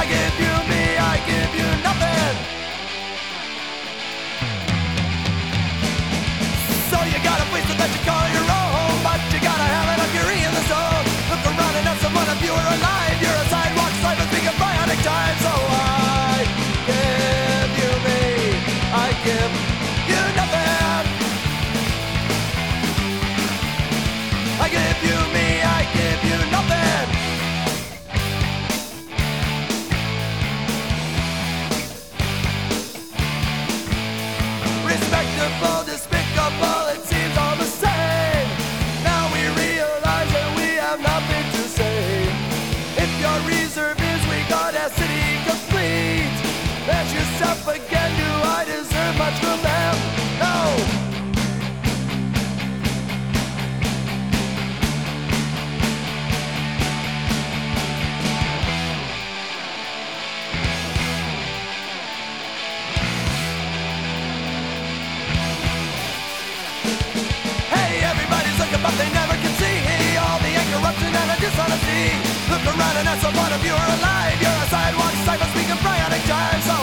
give you me, I give you nothing. So you got a place that you call your own, but you gotta have an Mercury in the zone. Look around and have someone if you are alive. You're a sidewalk slider speaking bionic time. So I give you me, I give you nothing. I give you me, I give you nothing. Respectable, despicable, it seems all the same. Now we realize that we have nothing to say. If your reserve is we got a city complete, ask yourself again, do I deserve much from them? No. But they never can see all the corruption and the dishonesty. Look around and that's a point of view are alive. You're a sidewalk cyber speaking bionic time. So